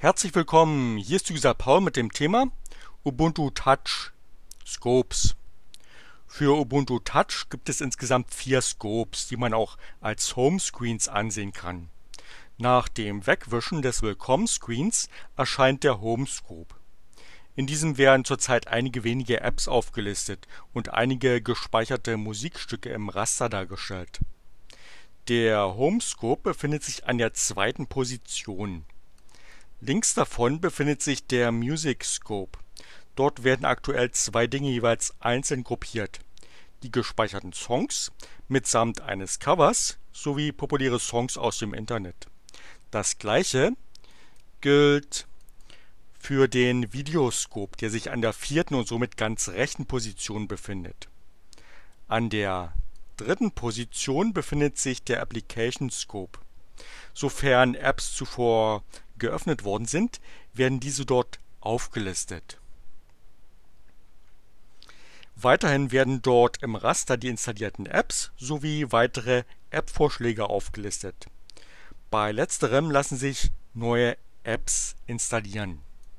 Herzlich willkommen, hier ist User Paul mit dem Thema Ubuntu Touch Scopes. Für Ubuntu Touch gibt es insgesamt 4 Scopes, die man auch als Homescreens ansehen kann. Nach dem Wegwischen des Willkommen-Screens erscheint der Home-Scope. In diesem werden zurzeit einige wenige Apps aufgelistet und einige gespeicherte Musikstücke im Raster dargestellt. Der Home-Scope befindet sich an der zweiten Position. Links davon befindet sich der Music Scope. Dort werden aktuell 2 Dinge jeweils einzeln gruppiert: die gespeicherten Songs mitsamt eines Covers sowie populäre Songs aus dem Internet. Das gleiche gilt für den Videoscope, der sich an der vierten und somit ganz rechten Position befindet. An der dritten Position befindet sich der Application Scope. Sofern Apps zuvor geöffnet worden sind, werden diese dort aufgelistet. Weiterhin werden dort im Raster die installierten Apps sowie weitere App-Vorschläge aufgelistet. Bei letzterem lassen sich neue Apps installieren.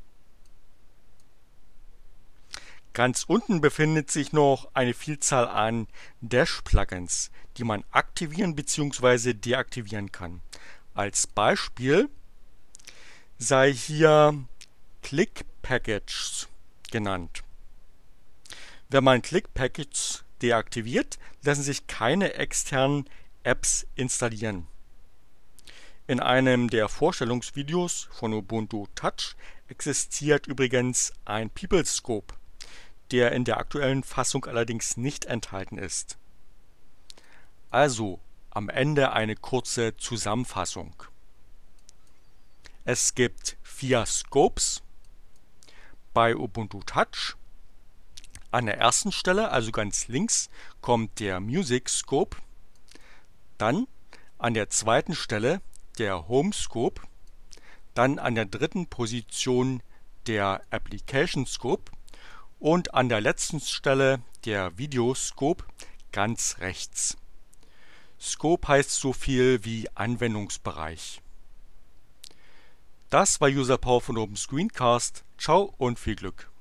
Ganz unten befindet sich noch eine Vielzahl an Dash-Plugins, die man aktivieren bzw. deaktivieren kann. Als Beispiel sei hier Click Package genannt. Wenn man Click Package deaktiviert, lassen sich keine externen Apps installieren. In einem der Vorstellungsvideos von Ubuntu Touch existiert übrigens ein People Scope, der in der aktuellen Fassung allerdings nicht enthalten ist. Also am Ende eine kurze Zusammenfassung. Es gibt 4 Scopes bei Ubuntu Touch. An der ersten Stelle, also ganz links, kommt der Music Scope. Dann an der zweiten Stelle der Home Scope. Dann an der dritten Position der Application Scope. Und an der letzten Stelle der Video Scope ganz rechts. Scope heißt so viel wie Anwendungsbereich. Das war User Paul von Open Screencast. Ciao und viel Glück!